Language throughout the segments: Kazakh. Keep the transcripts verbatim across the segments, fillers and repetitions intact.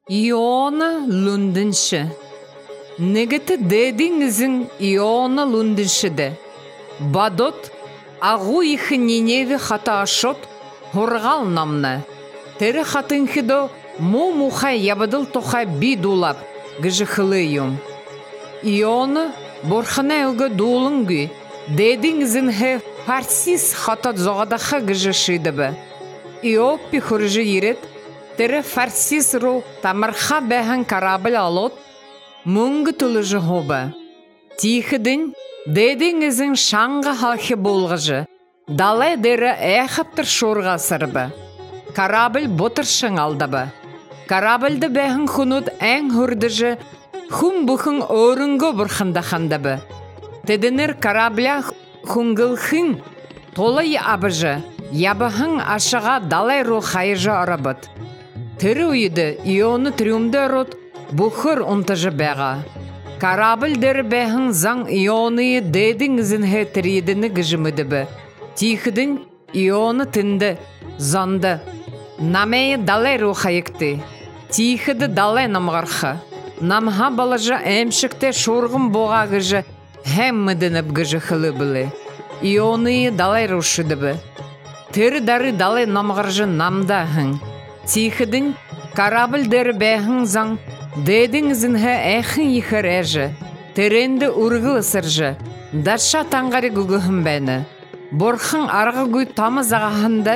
Иона Лундинши. Негеті дедіңізін Иона Лундиншиді. Бадот, ағу ихі Ниневе хата ашот, хорғал намны. Тері хатынхидо му мухай ябыдыл тохай бидулап, гыжы хылыйым. Иона борхана елгі дулыңгы, дедіңізін хе фарсис хата зоғадаха гыжы шидыбы. Иоппи хуржы ерет, тері фарсис ру тамырха бәхін карабыл алот, мұңғы тұлыжы хобы. Тихідін, дедіңізін шаңғы халхи болғыжы, далай дері әхіптір шорға сырбы. Карабыл бұтыр шың алдыбы. Карабылды бәхін құнуд әң хүрдіжі, хұм бұхын орынғы бұрхындахандыбы. Тедінір карабля хұңгылхын толай абыжы, ябыхын ашыға далай ру хайыжы арабыд. Тірі үйді Ионы трюмді рот бұхыр ұнтыжы бәға. Карабыл дәрі бәхін заң Ионы дедіңізін хәтіридіні гыжымыды бі. Тихідін Ионы тінді, занды. Намайы далай ру хайыкты. Тихіді далай намғарқы. Намға балажы әмшікті шорғым боға гыжы хәммідініп гыжы хылы білі. Ионы далай рушыды бі. Тірі дәрі далай намғаржы намда хың. Тихідін карабыл дәрі бәхін заң дедіңізін хә әхін ехір әжі. Тіренді ұрғылы сыржы. Дарша таңғары күгіхін бәні. Борхын арғы гүй тамыз ағахынды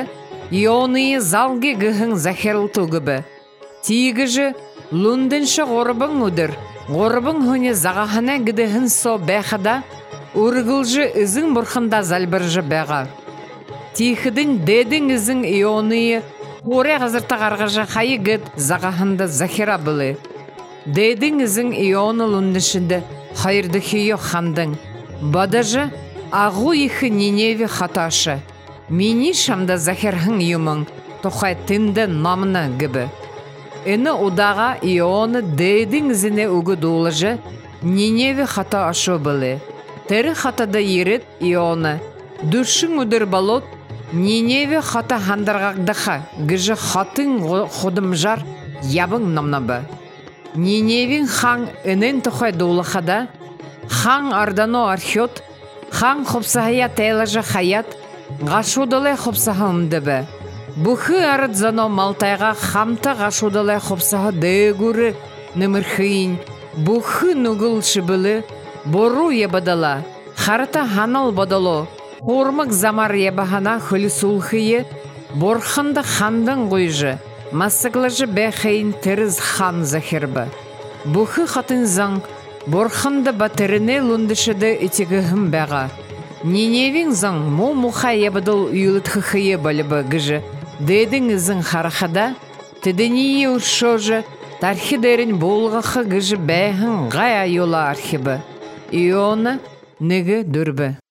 Ионы залғы гіхін захеріл тұғыбы. Тигіжі Лундинші ғорыбың ұдыр. Ғорыбың хүне зағахына гідіхін со бәхіда ұрғылжы ізін борхында залбыржы бәға. Тихідін дедіңізін Ионы Оре ғазырта қарғажы қайы гід зағахында захира білі. Дедіңізің Ионы Лундиншінді қайырды хейо қандың. Бадажы ағу ихі Ниневе хаташы. Мені шамда захирхың юмың, тоқай тінді намына гібі. Іні удаға Ионы дедіңізіне үгі долыжы Ниневе хата ашу білі. Тәрі хатада ерет Ионы. Дүршің үдір балот Ниневе хата хандырғақдыға гыжы хатын қодымжар ябың намнабы. Ниневин хаң үнен тұқай долықада, хаң ардано архиот, хаң қопсағая тәйлажы хаят, ғашудылай қопсағымды бі. Бұхы арыд зано малтайға хамта ғашудылай қопсаға дөгірі нөмірхейін, бұхы нүгіл шыбылы, бору ебадала, харыта ханал бадало, Ормық замар ебахана хөлі сулхые, борхында хандың қойжы, масыглыжы бәхейін тіріз хан захирбі. Бұхы қатын заң, борхында батырыне лундышыды етігіхім бәға. Ниневин заң, мо мұха ебадыл үйілітхіхие балыбы гыжы. Дедіңізің харахада, тедіние ұшожы, тархидерін болғақы гыжы бәхін ғая yola архибі. Ионы неге дүрбі.